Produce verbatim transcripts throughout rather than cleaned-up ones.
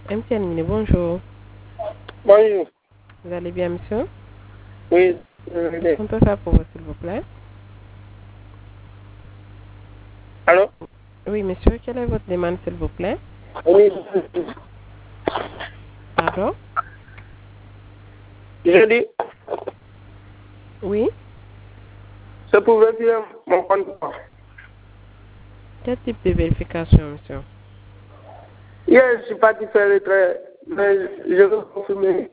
M T N, bonjour. Bonjour. Vous allez bien, monsieur? Oui, je vais. On peut faire pour vous, s'il vous plaît? Allô? Oui, monsieur, quelle est votre demande, s'il vous plaît? Oui. Pardon? Je dis, Oui? je pouvais bien mon compte. Quel type de vérification, monsieur? Hier, je suis parti faire le trait, mais je veux confirmer.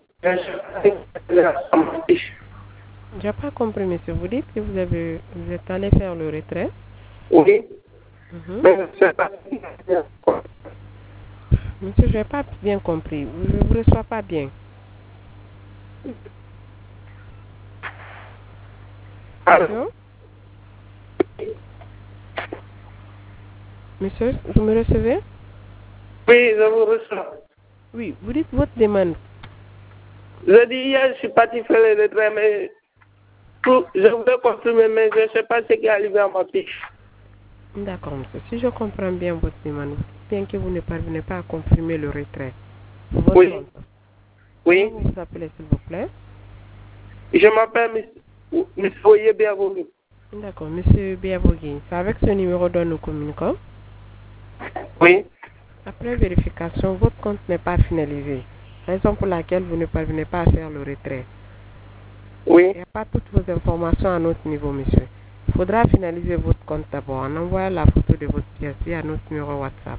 Je n'ai pas compris, monsieur. Vous dites que vous, avez, vous êtes allé faire le retrait? Oui, Mhm. mais je ne sais pas. Monsieur, je n'ai pas bien compris. Je ne vous reçois pas bien. Allô? Monsieur? Monsieur, vous me recevez? Oui, je vous reçois. Oui, vous dites votre demande. Je dis hier, je suis parti faire le retrait, mais tout, je voulais confirmer, mais je ne sais pas ce qui est arrivé à ma fiche. D'accord, monsieur. Si je comprends bien votre demande, vous dites bien que vous ne parvenez pas à confirmer le retrait pour votre Oui. compte. Oui. Comment vous vous appelez, s'il vous plaît? Je m'appelle M. Foyer Bienvenue. D'accord, monsieur Biavogui. C'est avec ce numéro dont nous communiquons. Oui. Après vérification, votre compte n'est pas finalisé. Raison pour laquelle vous ne parvenez pas à faire le retrait. Oui. Il n'y a pas toutes vos informations à notre niveau, monsieur. Il faudra finaliser votre compte d'abord en envoyant la photo de votre pièce via notre numéro WhatsApp.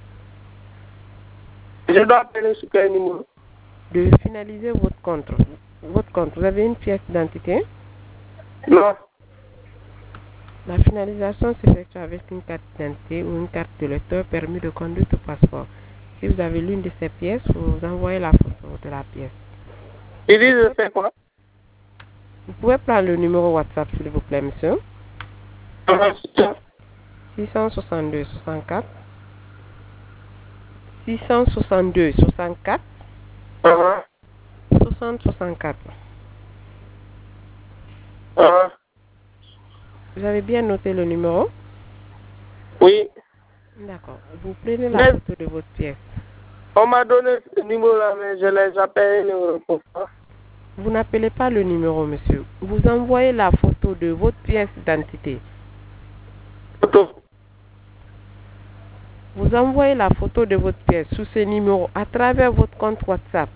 Je dois appeler sur quel numéro? De finaliser votre compte. Votre compte, vous avez une pièce d'identité? Non. La finalisation s'effectue avec une carte d'identité ou une carte de lecteur, permis de conduite ou passeport. Si vous avez l'une de ces pièces, vous envoyez la photo de la pièce. Il dit je fais quoi? Vous pouvez prendre le numéro WhatsApp, s'il vous plaît, monsieur. six cent soixante-deux soixante-quatre. six cent soixante-deux soixante-quatre. Uh-huh. soixante soixante-quatre. Uh-huh. Vous avez bien noté le numéro? Oui. D'accord. Vous prenez la Mais photo de votre pièce. on m'a donné ce numéro-là, mais je les appelle pour ça. Vous n'appelez pas le numéro, monsieur. Vous envoyez la photo de votre pièce d'identité. Photo. Vous envoyez la photo de votre pièce sous ce numéro à travers votre compte WhatsApp.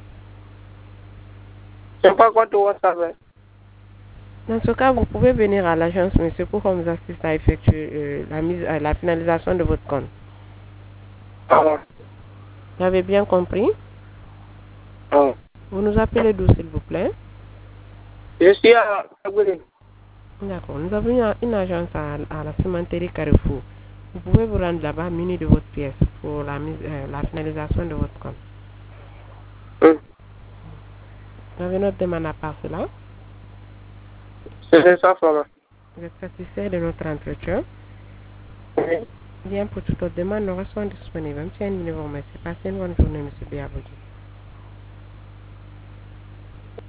Je sais pas quoi tu vois ça faire. Dans ce cas, vous pouvez venir à l'agence, monsieur, pour qu'on vous assiste à effectuer euh, la, mise, euh, la finalisation de votre compte. Ah ouais. Vous avez bien compris? Ah ouais. Vous nous appelez d'où, s'il vous plaît? Je suis à Kagoulé. D'accord. Nous avons une, une agence à, à la cimenterie Carrefour. Vous pouvez vous rendre là-bas muni de votre pièce pour la, mise, euh, la finalisation de votre compte. Hum. Vous avez notre demande à part cela? C'est ça, Florent. Vous êtes satisfait de notre entretien? Oui. Bien, pour toute autre demande, nous restons disponibles. Monsieur, un numéro, merci. Passez une bonne journée, monsieur Biabouji.